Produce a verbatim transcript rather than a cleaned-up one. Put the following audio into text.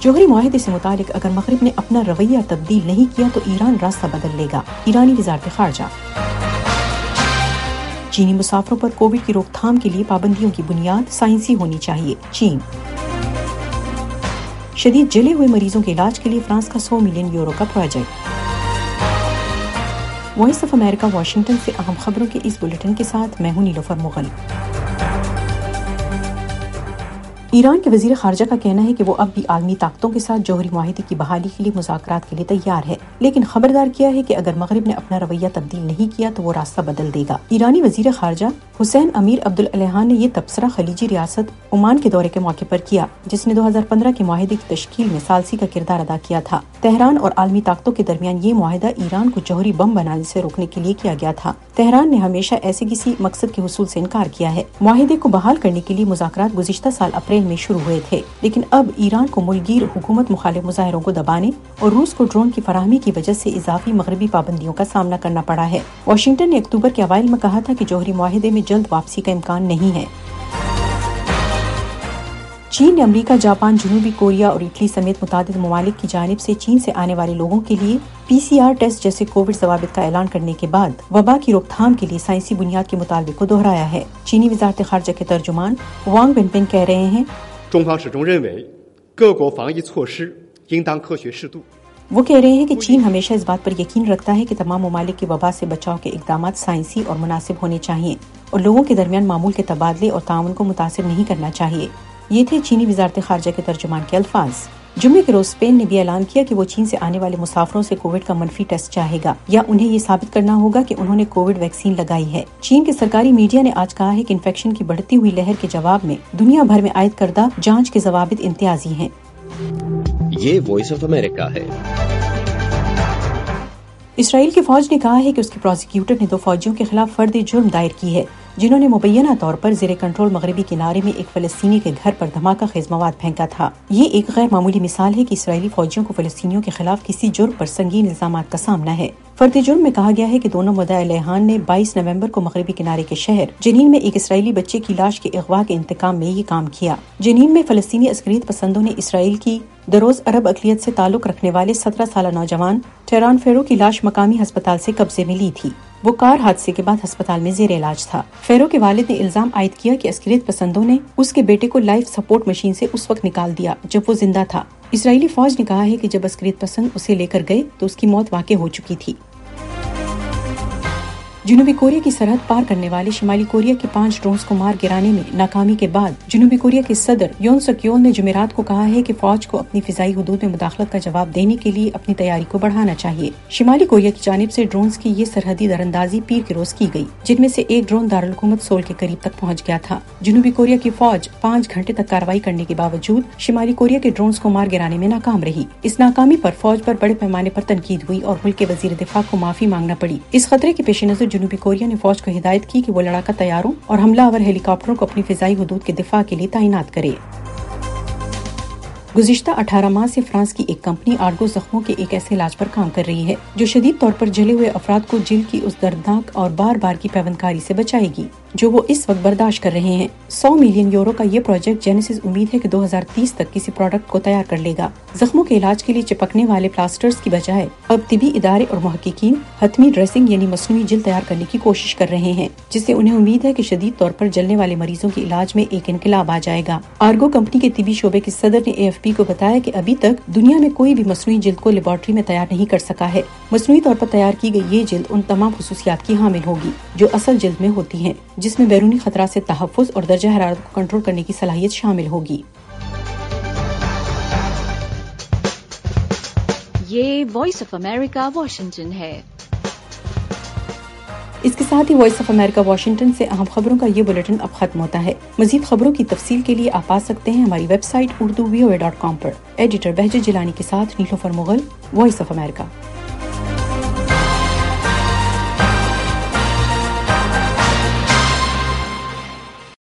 جوہری معاہدے سے متعلق اگر مغرب نے اپنا رویہ تبدیل نہیں کیا تو ایران راستہ بدل لے گا، ایرانی وزارت خارجہ۔ چینی مسافروں پر کووڈ کی روک تھام کے لیے پابندیوں کی بنیاد سائنسی ہونی چاہیے، چین۔ شدید جلے ہوئے مریضوں کے علاج کے لیے فرانس کا سو ملین یورو کا project. Voice of America Washington سے اہم خبروں کے اس بلیٹن کے ساتھ میں ہوں نیلوفر مغل۔ ایران کے وزیر خارجہ کا کہنا ہے کہ وہ اب بھی عالمی طاقتوں کے ساتھ جوہری معاہدے کی بحالی کے لیے مذاکرات کے لیے تیار ہے، لیکن خبردار کیا ہے کہ اگر مغرب نے اپنا رویہ تبدیل نہیں کیا تو وہ راستہ بدل دے گا۔ ایرانی وزیر خارجہ حسین امیر عبدالعلیحان نے یہ تبصرہ خلیجی ریاست عمان کے دورے کے موقع پر کیا، جس نے دو ہزار پندرہ کے معاہدے کی تشکیل میں ثالثی کا کردار ادا کیا تھا۔ تہران اور عالمی طاقتوں کے درمیان یہ معاہدہ ایران کو جوہری بم بنانے سے روکنے کے لیے کیا گیا تھا۔ تہران نے ہمیشہ ایسے کسی مقصد کے حصول سے انکار کیا ہے۔ معاہدے کو بحال کرنے کے لیے مذاکرات گزشتہ سال اپریل میں شروع ہوئے تھے، لیکن اب ایران کو ملک گیر حکومت مخالف مظاہروں کو دبانے اور روس کو ڈرون کی فراہمی کی وجہ سے اضافی مغربی پابندیوں کا سامنا کرنا پڑا ہے۔ واشنگٹن نے اکتوبر کے اوائل میں کہا تھا کہ جوہری معاہدے میں جلد واپسی کا امکان نہیں ہے۔ چین نے امریکہ، جاپان، جنوبی کوریا اور اٹلی سمیت متعدد ممالک کی جانب سے چین سے آنے والے لوگوں کے لیے پی سی آر ٹیسٹ جیسے کووڈ ضوابط کا اعلان کرنے کے بعد وبا کی روک تھام کے لیے سائنسی بنیاد کے مطالبے کو دہرایا ہے۔ چینی وزارت خارجہ کے ترجمان وانگ بنپن کہہ رہے ہیں، وہ کہہ رہے ہیں کہ چین ہمیشہ اس بات پر یقین رکھتا ہے کہ تمام ممالک کی وبا سے بچاؤ کے اقدامات سائنسی اور مناسب ہونے چاہیے اور لوگوں کے درمیان معمول کے تبادلے اور تعاون کو متاثر نہیں کرنا چاہیے۔ یہ تھے چینی وزارت خارجہ کے ترجمان کے الفاظ۔ جمعے کے روز اسپین نے بھی اعلان کیا کہ وہ چین سے آنے والے مسافروں سے کووڈ کا منفی ٹیسٹ چاہے گا یا انہیں یہ ثابت کرنا ہوگا کہ انہوں نے کووڈ ویکسین لگائی ہے۔ چین کے سرکاری میڈیا نے آج کہا ہے کہ انفیکشن کی بڑھتی ہوئی لہر کے جواب میں دنیا بھر میں عائد کردہ جانچ کے ضوابط امتیازی ہیں۔ یہ وائس آف امریکہ ہے۔ اسرائیل کی فوج نے کہا ہے کہ اس کے پروسیکیوٹر نے دو فوجیوں کے خلاف فرد جرم دائر کی ہے، جنہوں نے مبینہ طور پر زیر کنٹرول مغربی کنارے میں ایک فلسطینی کے گھر پر دھماکہ خیز مواد پھینکا تھا۔ یہ ایک غیر معمولی مثال ہے کہ اسرائیلی فوجیوں کو فلسطینیوں کے خلاف کسی جرم پر سنگین الزامات کا سامنا ہے۔ فرد جرم میں کہا گیا ہے کہ دونوں مدعی علیحان نے بائیس نومبر کو مغربی کنارے کے شہر جنین میں ایک اسرائیلی بچے کی لاش کے اغوا کے انتقام میں یہ کام کیا۔ جنین میں فلسطینی عسکریت پسندوں نے اسرائیل کی دروز عرب اقلیت سے تعلق رکھنے والے سترہ سالہ نوجوان ٹیران فیرو کی لاش مقامی ہسپتال سے قبضے میں لی تھی۔ وہ کار حادثے کے بعد ہسپتال میں زیر علاج تھا۔ فیرو کے والد نے الزام عائد کیا کہ عسکریت پسندوں نے اس کے بیٹے کو لائف سپورٹ مشین سے اس وقت نکال دیا جب وہ زندہ تھا۔ اسرائیلی فوج نے کہا ہے کہ جب عسکریت پسند اسے لے کر گئے تو اس کی موت واقع ہو چکی تھی۔ جنوبی کوریا کی سرحد پار کرنے والے شمالی کوریا کے پانچ ڈرونز کو مار گرانے میں ناکامی کے بعد جنوبی کوریا کے صدر یون سک یول نے جمعرات کو کہا ہے کہ فوج کو اپنی فضائی حدود میں مداخلت کا جواب دینے کے لیے اپنی تیاری کو بڑھانا چاہیے۔ شمالی کوریا کی جانب سے ڈرونز کی یہ سرحدی دراندازی پیر کے روز کی گئی، جن میں سے ایک ڈرون دارالحکومت سول کے قریب تک پہنچ گیا تھا۔ جنوبی کوریا کی فوج پانچ گھنٹے تک کارروائی کرنے کے باوجود شمالی کوریا کے ڈرونز کو مار گرانے میں ناکام رہی۔ اس ناکامی پر فوج پر بڑے پیمانے پر تنقید ہوئی اور ملک کے وزیر دفاع کو معافی مانگنا پڑی۔ اس خطرے کے پیش نظر جنوبی کوریا نے فوج کو ہدایت کی کہ وہ لڑاکا طیاروں اور حملہ آور ہیلی کاپٹروں کو اپنی فضائی حدود کے دفاع کے لیے تعینات کرے۔ گزشتہ اٹھارہ ماہ سے فرانس کی ایک کمپنی آرگو زخموں کے ایک ایسے علاج پر کام کر رہی ہے جو شدید طور پر جلے ہوئے افراد کو جلد کی اس دردناک اور بار بار کی پیوندکاری سے بچائے گی جو وہ اس وقت برداشت کر رہے ہیں۔ سو ملین یورو کا یہ پروجیکٹ جینیسس امید ہے کہ دو ہزار تیس تک کسی پروڈکٹ کو تیار کر لے گا۔ زخموں کے علاج کے لیے چپکنے والے پلاسٹرز کی بجائے اب طبی ادارے اور محققین حتمی ڈریسنگ یعنی مصنوعی جلد تیار کرنے کی کوشش کر رہے ہیں، جس سے انہیں امید ہے کہ شدید طور پر جلنے والے مریضوں کے علاج میں ایک انقلاب آ جائے گا۔ آرگو کمپنی کے طبی شعبے کے صدر نے اے ایف پی کو بتایا کہ ابھی تک دنیا میں کوئی بھی مصنوعی جلد کو لیبارٹری میں تیار نہیں کر سکا ہے۔ مصنوعی طور پر تیار کی گئی یہ جلد ان تمام خصوصیات کی حامل ہوگی جو اصل جلد میں ہوتی ہیں، جس میں بیرونی خطرات سے تحفظ اور درجہ حرارت کو کنٹرول کرنے کی صلاحیت شامل ہوگی۔ یہ وائس آف امریکہ واشنگٹن ہے۔ اس کے ساتھ ہی وائس آف امریکہ واشنگٹن سے اہم خبروں کا یہ بلیٹن اب ختم ہوتا ہے۔ مزید خبروں کی تفصیل کے لیے آپ آ سکتے ہیں ہماری website Urdu V O A dot com پر۔ ایڈیٹر بہجت جیلانی کے ساتھ Nilofar Mughal, Voice of America.